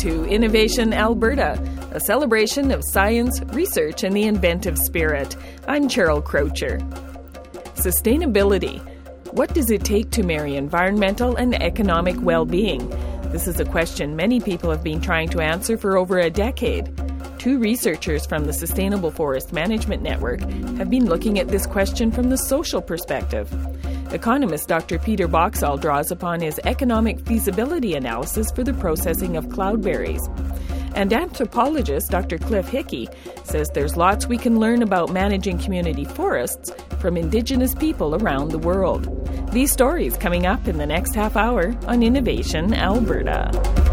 to Innovation Alberta, a celebration of science, research, and the inventive spirit. I'm Cheryl Croucher. Sustainability. What does it take to marry environmental and economic well-being? This is a question many people have been trying to answer for over a decade. Two researchers from the Sustainable Forest Management Network have been looking at this question from the social perspective. Economist Dr. Peter Boxall draws upon his economic feasibility analysis for the processing of cloudberries. And anthropologist Dr. Cliff Hickey says there's lots we can learn about managing community forests from Indigenous people around the world. These stories coming up in the next half hour on Innovation Alberta.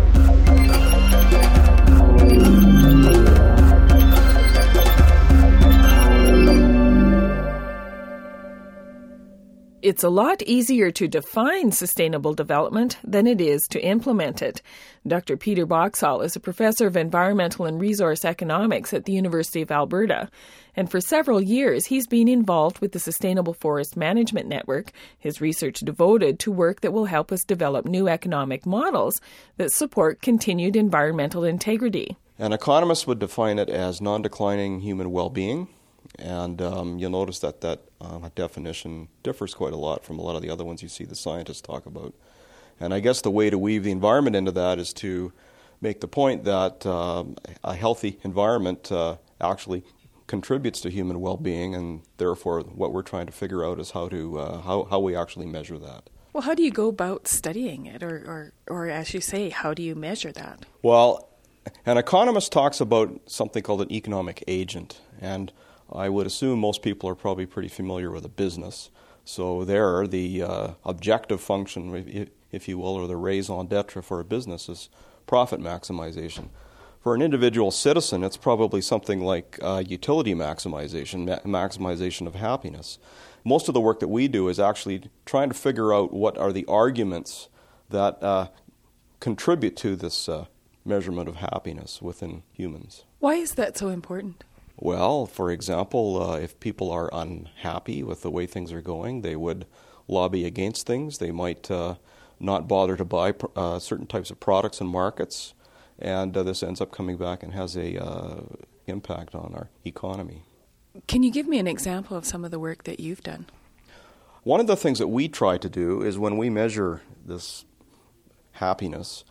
It's a lot easier to define sustainable development than it is to implement it. Dr. Peter Boxall is a professor of environmental and resource economics at the University of Alberta. And for several years, he's been involved with the Sustainable Forest Management Network, his research devoted to work that will help us develop new economic models that support continued environmental integrity. An economist would define it as non-declining human well-being. And you'll notice that definition differs quite a lot from a lot of the other ones you see the scientists talk about. And I guess the way to weave the environment into that is to make the point that a healthy environment actually contributes to human well-being, and therefore what we're trying to figure out is how we actually measure that. Well, how do you go about studying it, or as you say, how do you measure that? Well, an economist talks about something called an economic agent, and I would assume most people are probably pretty familiar with a business. So there, the objective function, if you will, or the raison d'etre for a business is profit maximization. For an individual citizen, it's probably something like utility maximization, maximization of happiness. Most of the work that we do is actually trying to figure out what are the arguments that contribute to this measurement of happiness within humans. Why is that so important? Well, for example, if people are unhappy with the way things are going, they would lobby against things. They might not bother to buy certain types of products and markets, and this ends up coming back and has a impact on our economy. Can you give me an example of some of the work that you've done? One of the things that we try to do is when we measure this happiness,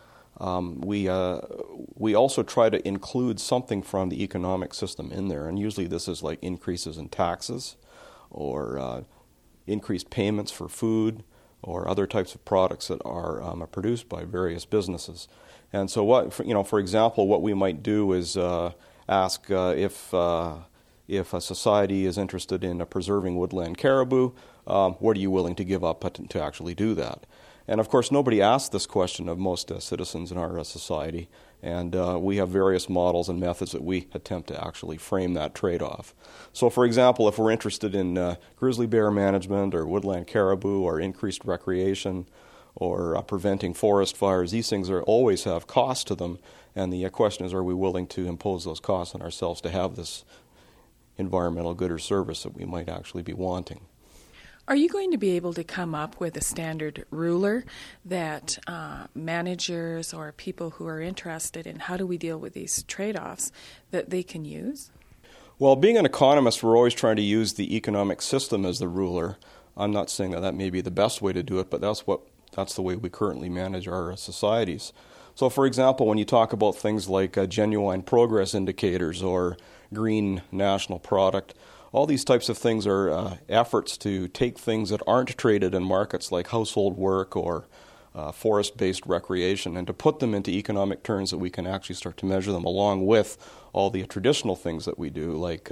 we also try to include something from the economic system in there, and usually this is like increases in taxes or increased payments for food or other types of products that are produced by various businesses. And so, for example, what we might do is ask if a society is interested in preserving woodland caribou, what are you willing to give up to actually do that? And of course, nobody asks this question of most citizens in our society, and we have various models and methods that we attempt to actually frame that trade-off. So, for example, if we're interested in grizzly bear management or woodland caribou or increased recreation or preventing forest fires, these things always have costs to them, and the question is, are we willing to impose those costs on ourselves to have this environmental good or service that we might actually be wanting? Are you going to be able to come up with a standard ruler that managers or people who are interested in how do we deal with these trade-offs that they can use? Well, being an economist, we're always trying to use the economic system as the ruler. I'm not saying that may be the best way to do it, but that's the way we currently manage our societies. So, for example, when you talk about things like genuine progress indicators or green national product, all these types of things are efforts to take things that aren't traded in markets like household work or forest-based recreation and to put them into economic terms that we can actually start to measure them along with all the traditional things that we do, like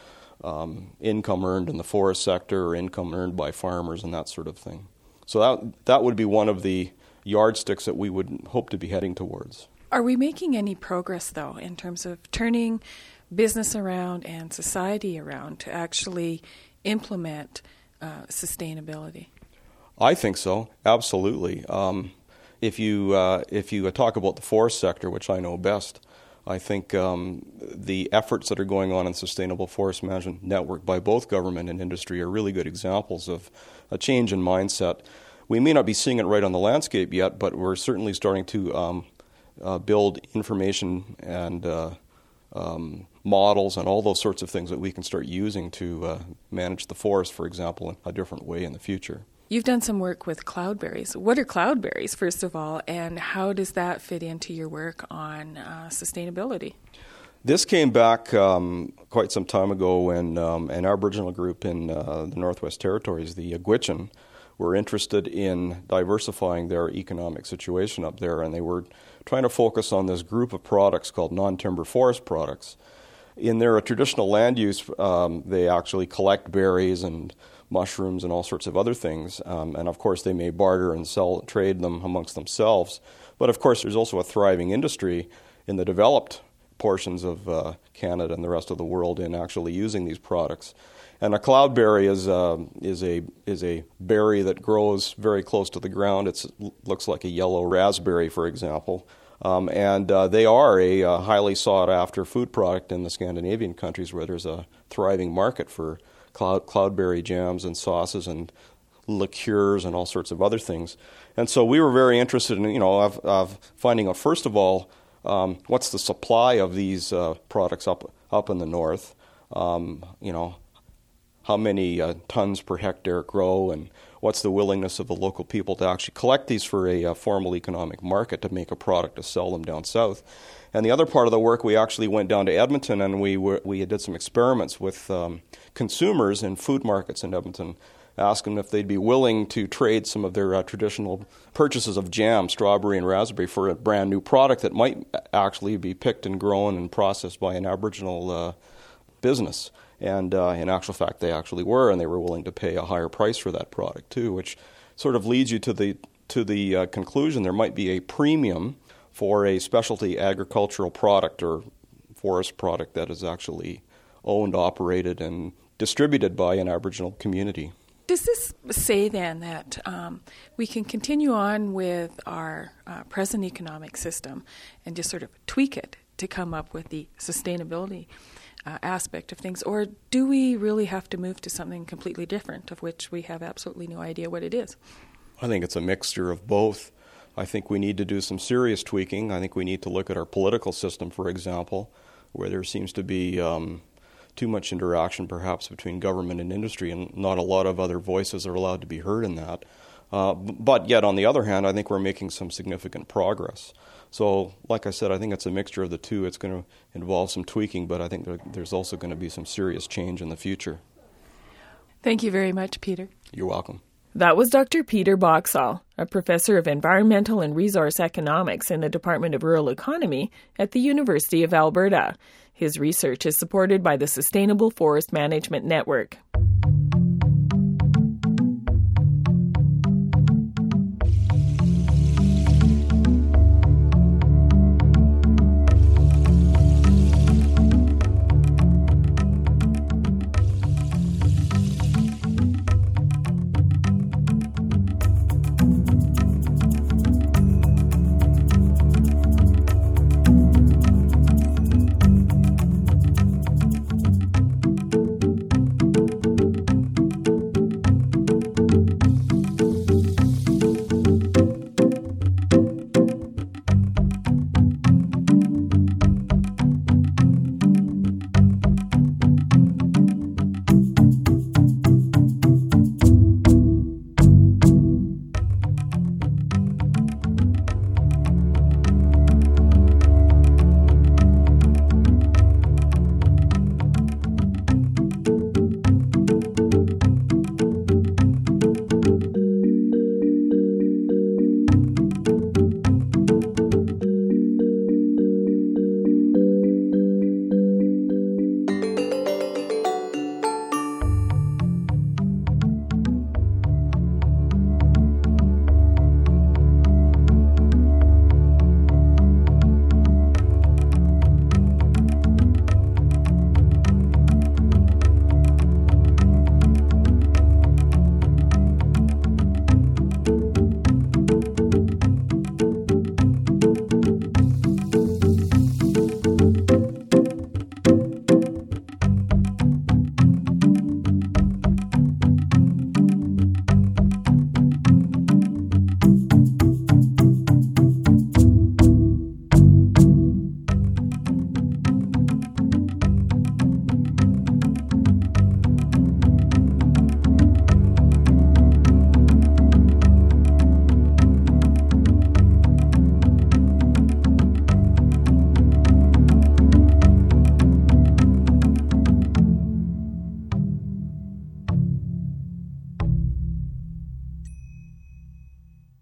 income earned in the forest sector or income earned by farmers and that sort of thing. So that would be one of the yardsticks that we would hope to be heading towards. Are we making any progress, though, in terms of turning business around and society around to actually implement sustainability? I think so, absolutely. If you talk about the forest sector, which I know best, I think the efforts that are going on in Sustainable Forest Management Network by both government and industry are really good examples of a change in mindset. We may not be seeing it right on the landscape yet, but we're certainly starting to build information and models and all those sorts of things that we can start using to manage the forest, for example, in a different way in the future. You've done some work with cloudberries. What are cloudberries, first of all, and how does that fit into your work on sustainability? This came back quite some time ago when an Aboriginal group in the Northwest Territories, the Gwich'in, were interested in diversifying their economic situation up there, and they were trying to focus on this group of products called non-timber forest products. In their traditional land use, they actually collect berries and mushrooms and all sorts of other things, and of course they may barter and trade them amongst themselves. But of course there's also a thriving industry in the developed portions of Canada and the rest of the world in actually using these products. And a cloudberry is a berry that grows very close to the ground. It looks like a yellow raspberry, for example. And they are a highly sought-after food product in the Scandinavian countries, where there's a thriving market for cloudberry jams and sauces and liqueurs and all sorts of other things. And so we were very interested in, of finding out, first of all, what's the supply of these products up in the north? How many tons per hectare grow, and what's the willingness of the local people to actually collect these for a formal economic market to make a product to sell them down south. And the other part of the work, we actually went down to Edmonton and we did some experiments with consumers in food markets in Edmonton, asking if they'd be willing to trade some of their traditional purchases of jam, strawberry and raspberry, for a brand new product that might actually be picked and grown and processed by an Aboriginal business. And in actual fact, they actually were, and they were willing to pay a higher price for that product too, which sort of leads you to the conclusion there might be a premium for a specialty agricultural product or forest product that is actually owned, operated, and distributed by an Aboriginal community. Does this say then that we can continue on with our present economic system and just sort of tweak it to come up with the sustainability aspect of things, or do we really have to move to something completely different, of which we have absolutely no idea what it is? I think it's a mixture of both. I think we need to do some serious tweaking. I think we need to look at our political system, for example, where there seems to be too much interaction perhaps between government and industry, and not a lot of other voices are allowed to be heard in that. But yet, on the other hand, I think we're making some significant progress. So, like I said, I think it's a mixture of the two. It's going to involve some tweaking, but I think there's also going to be some serious change in the future. Thank you very much, Peter. You're welcome. That was Dr. Peter Boxall, a professor of environmental and resource economics in the Department of Rural Economy at the University of Alberta. His research is supported by the Sustainable Forest Management Network.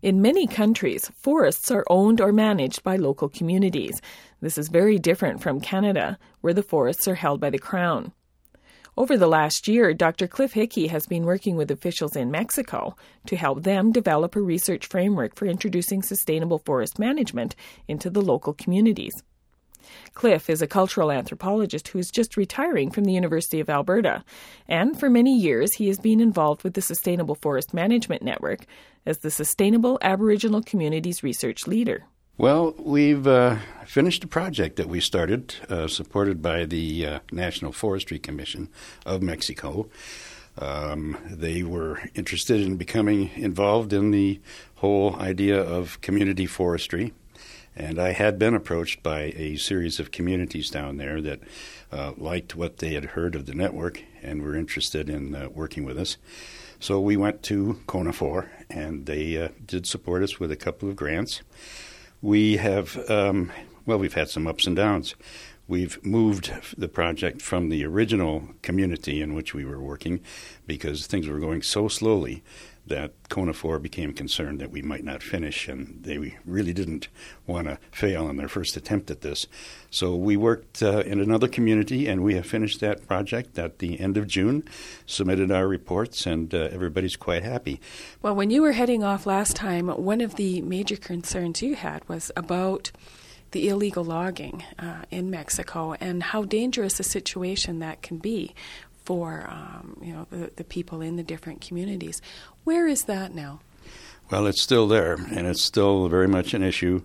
In many countries, forests are owned or managed by local communities. This is very different from Canada, where the forests are held by the Crown. Over the last year, Dr. Cliff Hickey has been working with officials in Mexico to help them develop a research framework for introducing sustainable forest management into the local communities. Cliff is a cultural anthropologist who is just retiring from the University of Alberta, and for many years he has been involved with the Sustainable Forest Management Network as the Sustainable Aboriginal Communities Research Leader. Well, we've finished a project that we started, supported by the National Forestry Commission of Mexico. They were interested in becoming involved in the whole idea of community forestry. And I had been approached by a series of communities down there that liked what they had heard of the network and were interested in working with us. So we went to CONAFOR, and they did support us with a couple of grants. We have, we've had some ups and downs. We've moved the project from the original community in which we were working because things were going so slowly that CONAFOR became concerned that we might not finish, and they really didn't want to fail on their first attempt at this. So we worked in another community, and we have finished that project at the end of June, submitted our reports, and everybody's quite happy. Well, when you were heading off last time, one of the major concerns you had was about the illegal logging in Mexico and how dangerous a situation that can be for the people in the different communities. Where is that now? Well, it's still there, and it's still very much an issue.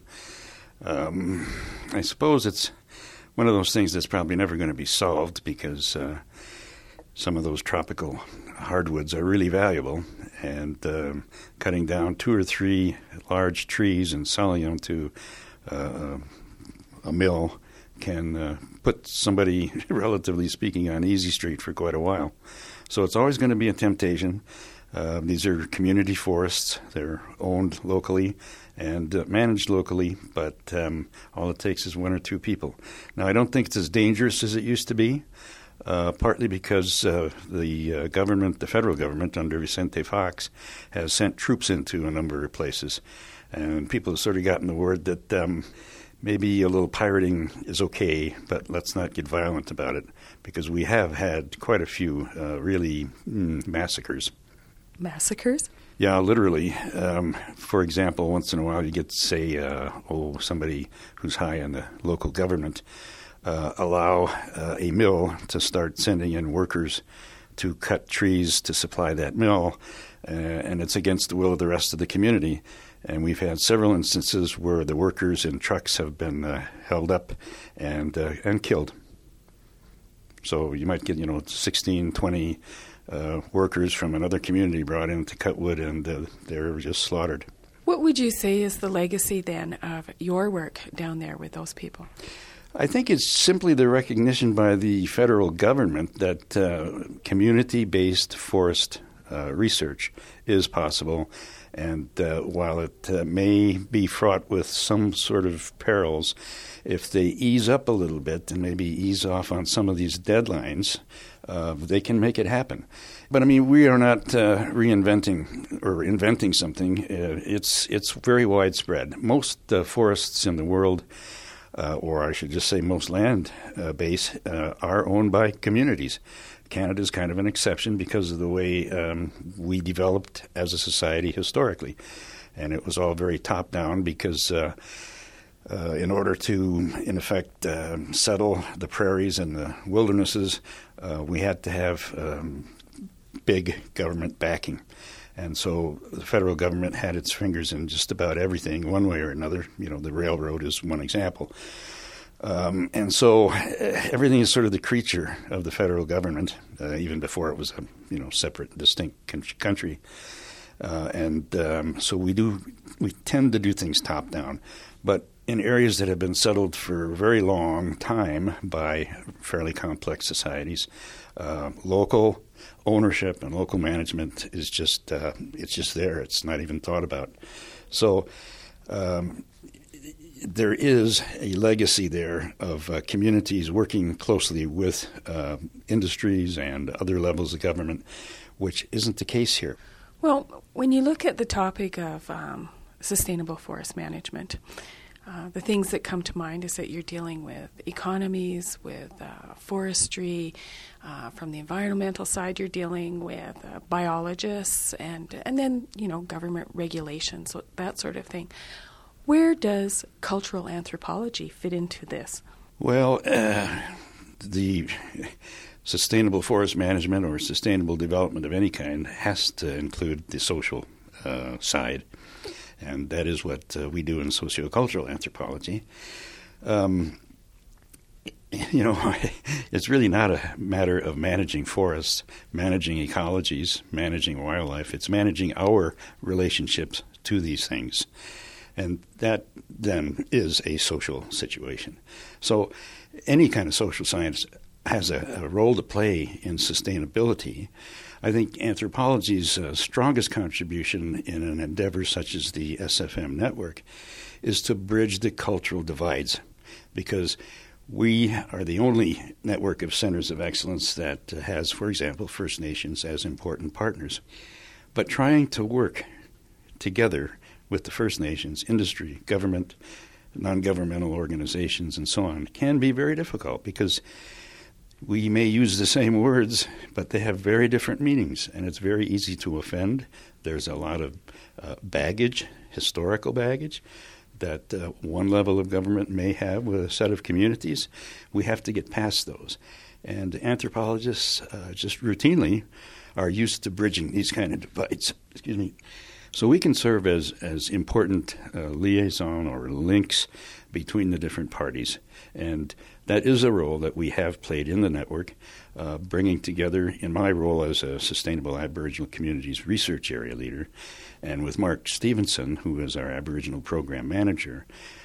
I suppose it's one of those things that's probably never going to be solved because some of those tropical hardwoods are really valuable, and cutting down 2 or 3 large trees and selling them to a mill can put somebody, relatively speaking, on easy street for quite a while. So it's always going to be a temptation. These are community forests. They're owned locally and managed locally, but all it takes is 1 or 2 people. Now, I don't think it's as dangerous as it used to be, partly because the government, the federal government, under Vicente Fox, has sent troops into a number of places. And people have sort of gotten the word that maybe a little pirating is okay, but let's not get violent about it, because we have had quite a few really massacres. Massacres? Yeah, literally. For example, once in a while you get, say, somebody who's high in the local government allow a mill to start sending in workers to cut trees to supply that mill, and it's against the will of the rest of the community. And we've had several instances where the workers in trucks have been held up and killed. So you might get, 16, 20 workers from another community brought in to cut wood, and they're just slaughtered. What would you say is the legacy, then, of your work down there with those people? I think it's simply the recognition by the federal government that community-based forest research is possible. And while it may be fraught with some sort of perils, if they ease up a little bit and maybe ease off on some of these deadlines, they can make it happen. But, we are not reinventing or inventing something. It's very widespread. Most forests in the world, or I should just say most land base, are owned by communities. Canada is kind of an exception because of the way we developed as a society historically. And it was all very top-down because in order to, in effect, settle the prairies and the wildernesses, we had to have big government backing. And so the federal government had its fingers in just about everything, one way or another. The railroad is one example. And so everything is sort of the creature of the federal government, even before it was a separate, distinct country. So we tend to do things top down, but in areas that have been settled for a very long time by fairly complex societies, local ownership and local management is just it's just there. It's not even thought about. So. There is a legacy there of communities working closely with industries and other levels of government, which isn't the case here. Well, when you look at the topic of sustainable forest management. The things that come to mind is that you're dealing with economies, with forestry. From the environmental side, you're dealing with biologists, and then government regulations, so that sort of thing. Where does cultural anthropology fit into this? Well, the sustainable forest management or sustainable development of any kind has to include the social side. And that is what we do in sociocultural anthropology. It's really not a matter of managing forests, managing ecologies, managing wildlife. It's managing our relationships to these things. And that then is a social situation. So any kind of social science has a role to play in sustainability. I think anthropology's strongest contribution in an endeavor such as the SFM network is to bridge the cultural divides, because we are the only network of centers of excellence that has, for example, First Nations as important partners. But trying to work together with the First Nations, industry, government, non-governmental organizations, and so on can be very difficult, because we may use the same words, but they have very different meanings, and it's very easy to offend. There's a lot of baggage, historical baggage, that one level of government may have with a set of communities. We have to get past those. And anthropologists just routinely are used to bridging these kind of divides. So we can serve as important liaison or links between the different parties. And that is a role that we have played in the network, bringing together, in my role as a Sustainable Aboriginal Communities Research Area Leader, and with Mark Stevenson, who is our Aboriginal Program Manager,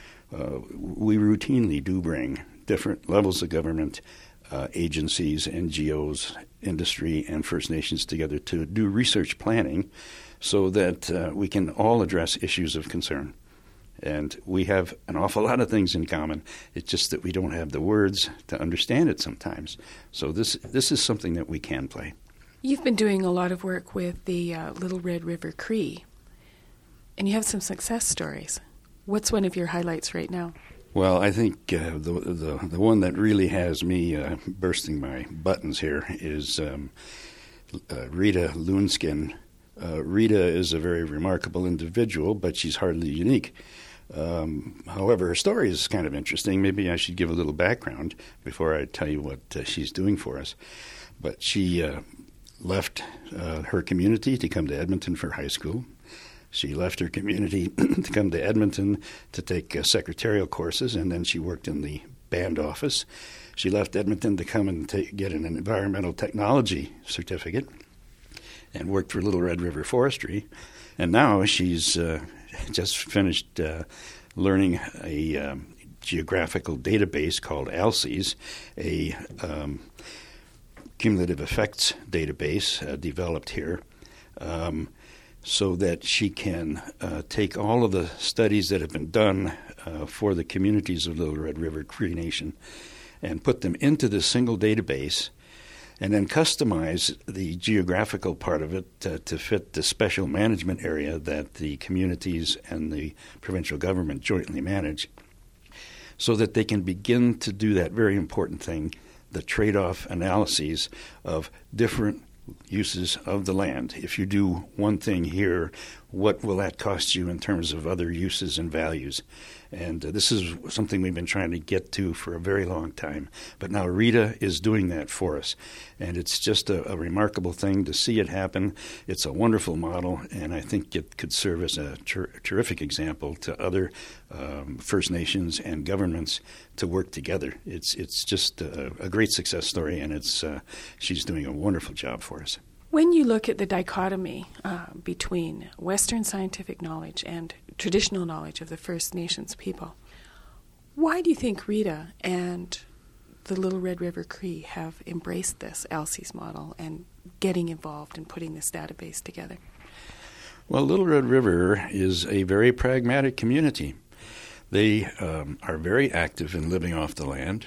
we routinely do bring different levels of government, agencies, NGOs, industry, and First Nations together to do research planning so that we can all address issues of concern. And we have an awful lot of things in common. It's just that we don't have the words to understand it sometimes. So this is something that we can play. You've been doing a lot of work with the Little Red River Cree, and you have some success stories. What's one of your highlights right now? Well, I think the one that really has me bursting my buttons here is Rita Loonskin. Rita is a very remarkable individual, but she's hardly unique. However, her story is kind of interesting. Maybe I should give a little background before I tell you what she's doing for us. But she left her community to come to Edmonton for high school. She left her community to come to Edmonton to take secretarial courses, and then she worked in the band office. She left Edmonton to come and get an environmental technology certificate and worked for Little Red River Forestry. And now she's just finished learning a geographical database called ALCES, a cumulative effects database developed here, so that she can take all of the studies that have been done for the communities of Little Red River Cree Nation and put them into this single database, and then customize the geographical part of it to fit the special management area that the communities and the provincial government jointly manage, so that they can begin to do that very important thing, the trade-off analyses of different uses of the land. If you do one thing here, what will that cost you in terms of other uses and values? And this is something we've been trying to get to for a very long time. But now Rita is doing that for us. And it's just a remarkable thing to see it happen. It's a wonderful model, and I think it could serve as a terrific example to other First Nations and governments to work together. It's just a great success story, and she's doing a wonderful job for us. When you look at the dichotomy between Western scientific knowledge and traditional knowledge of the First Nations people, why do you think Rita and the Little Red River Cree have embraced this ALCES model and getting involved in putting this database together? Well, Little Red River is a very pragmatic community. They are very active in living off the land,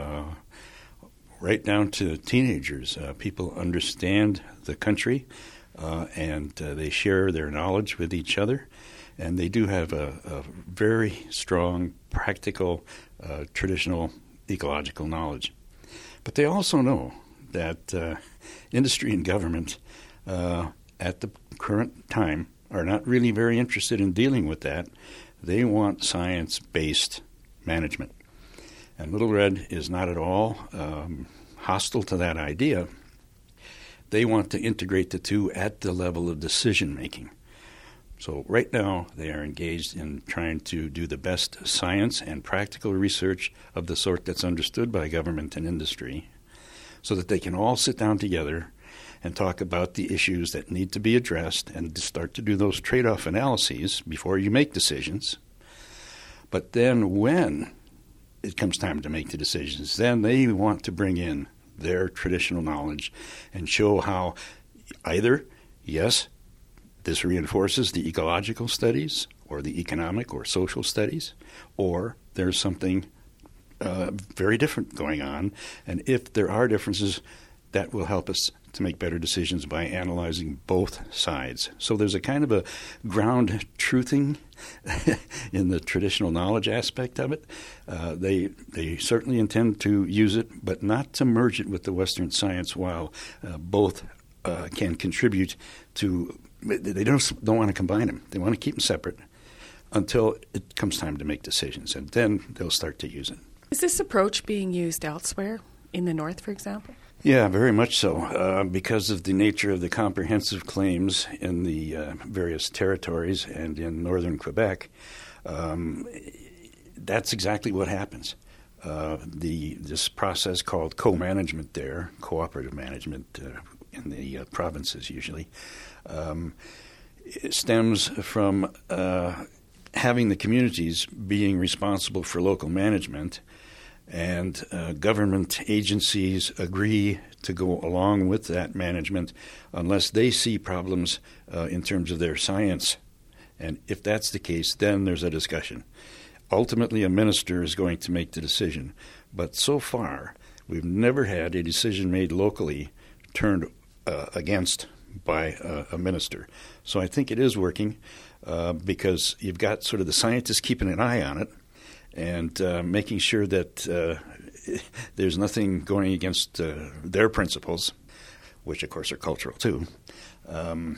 right down to teenagers. People understand the country, and they share their knowledge with each other. And they do have a very strong, practical, traditional ecological knowledge. But they also know that industry and government at the current time are not really very interested in dealing with that. They want science-based management. And Little Red is not at all hostile to that idea. They want to integrate the two at the level of decision-making. So right now they are engaged in trying to do the best science and practical research of the sort that's understood by government and industry so that they can all sit down together and talk about the issues that need to be addressed and to start to do those trade-off analyses before you make decisions. But then when it comes time to make the decisions, then they want to bring in their traditional knowledge and show how either, yes, this reinforces the ecological studies or the economic or social studies, or there's something very different going on. And if there are differences, that will help us to make better decisions by analyzing both sides. So there's a kind of a ground truthing in the traditional knowledge aspect of it. They certainly intend to use it, but not to merge it with the Western science while both can contribute to. They don't want to combine them. They want to keep them separate until it comes time to make decisions, and then they'll start to use it. Is this approach being used elsewhere, in the North, for example? Yeah, very much so. Because of the nature of the comprehensive claims in the various territories and in northern Quebec, that's exactly what happens. This process called co-management there, cooperative management in the provinces usually, it stems from having the communities being responsible for local management, and government agencies agree to go along with that management unless they see problems in terms of their science. And if that's the case, then there's a discussion. Ultimately, a minister is going to make the decision. But so far, we've never had a decision made locally turned against by a minister. So I think it is working because you've got sort of the scientists keeping an eye on it and making sure that there's nothing going against their principles, which of course are cultural too. And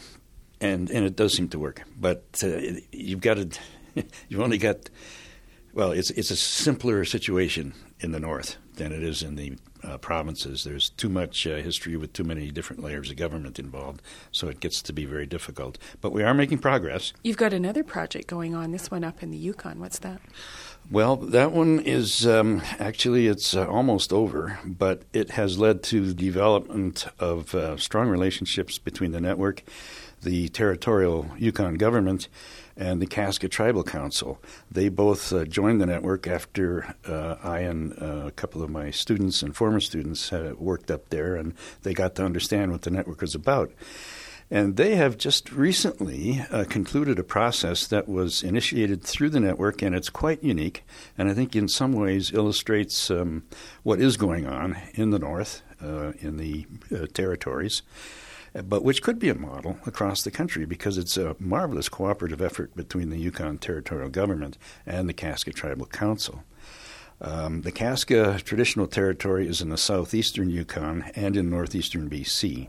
it does seem to work. But you've only got, well, it's a simpler situation in the North than it is in the provinces. There's too much history with too many different layers of government involved, so it gets to be very difficult. But we are making progress. You've got another project going on, this one up in the Yukon. What's that? Well, that one is actually it's almost over, but it has led to the development of strong relationships between the network, the territorial Yukon government, and the Kaska Tribal Council. They both joined the network after I and a couple of my students and former students worked up there, and they got to understand what the network was about. And they have just recently concluded a process that was initiated through the network, and it's quite unique, and I think in some ways illustrates what is going on in the North, in the territories, but which could be a model across the country because it's a marvelous cooperative effort between the Yukon Territorial Government and the Kaska Tribal Council. The Kaska Traditional Territory is in the southeastern Yukon and in northeastern BC.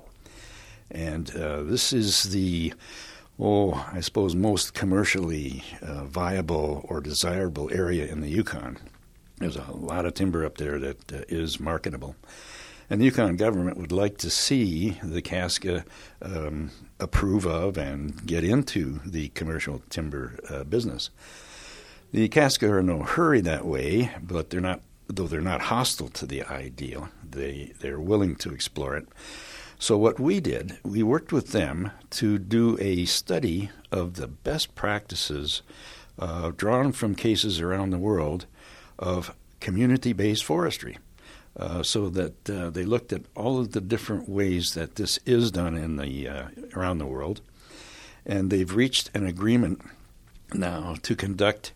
And this is the, I suppose, most commercially viable or desirable area in the Yukon. There's a lot of timber up there that is marketable. And the Yukon government would like to see the Kaska approve of and get into the commercial timber business. The Kaska are in no hurry that way, but they're not hostile to the ideal. They're willing to explore it. So what we did, we worked with them to do a study of the best practices drawn from cases around the world of community-based forestry. So that they looked at all of the different ways that this is done in around the world, and they've reached an agreement now to conduct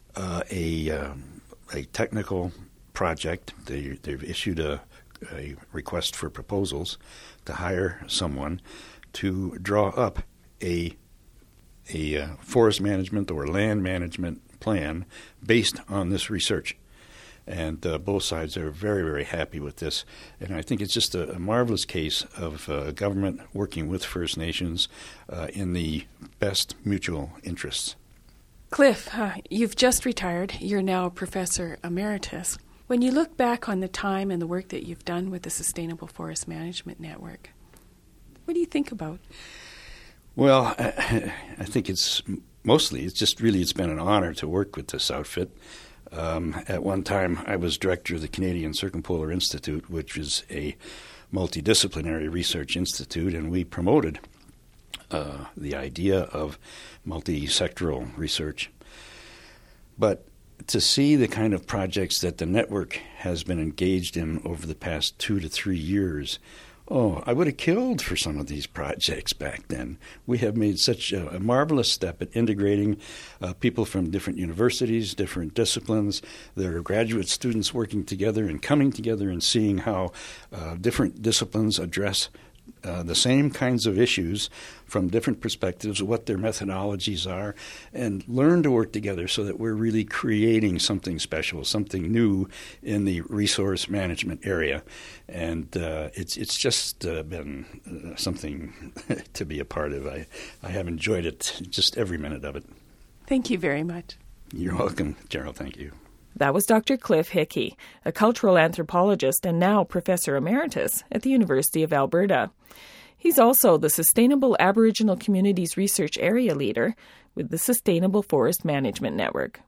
a technical project. They've issued a request for proposals to hire someone to draw up a a forest management or land management plan based on this research. And both sides are very, very happy with this. And I think it's just a marvelous case of government working with First Nations in the best mutual interests. Cliff, you've just retired. You're now Professor Emeritus. When you look back on the time and the work that you've done with the Sustainable Forest Management Network, what do you think about? Well, I think it's been an honor to work with this outfit. At one time, I was director of the Canadian Circumpolar Institute, which is a multidisciplinary research institute, and we promoted the idea of multi-sectoral research. But to see the kind of projects that the network has been engaged in over the past 2 to 3 years, I would have killed for some of these projects back then. We have made such a marvelous step at integrating people from different universities, different disciplines. There are graduate students working together and coming together and seeing how different disciplines address the same kinds of issues from different perspectives, what their methodologies are, and learn to work together so that we're really creating something special, something new in the resource management area. And it's just been something to be a part of. I have enjoyed it, just every minute of it. Thank you very much. You're welcome, Gerald. Thank you. That was Dr. Cliff Hickey, a cultural anthropologist and now Professor Emeritus at the University of Alberta. He's also the Sustainable Aboriginal Communities Research Area Leader with the Sustainable Forest Management Network.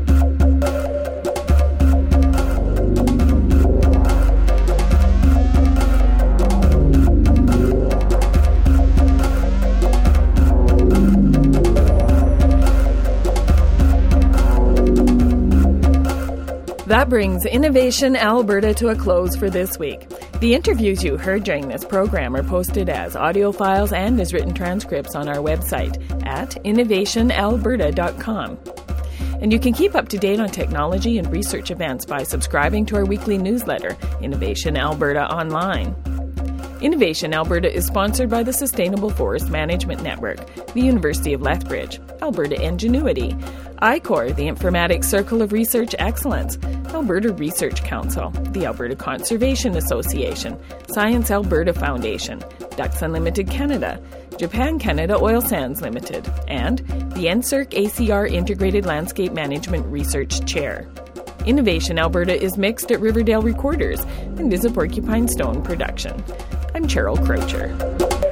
That brings Innovation Alberta to a close for this week. The interviews you heard during this program are posted as audio files and as written transcripts on our website at innovationalberta.com. And you can keep up to date on technology and research events by subscribing to our weekly newsletter, Innovation Alberta Online. Innovation Alberta is sponsored by the Sustainable Forest Management Network, the University of Lethbridge, Alberta Ingenuity, ICOR, the Informatics Circle of Research Excellence, Alberta Research Council, the Alberta Conservation Association, Science Alberta Foundation, Ducks Unlimited Canada, Japan Canada Oil Sands Limited, and the NSERC ACR Integrated Landscape Management Research Chair. Innovation Alberta is mixed at Riverdale Recorders and is a Porcupine Stone production. I'm Cheryl Crocher.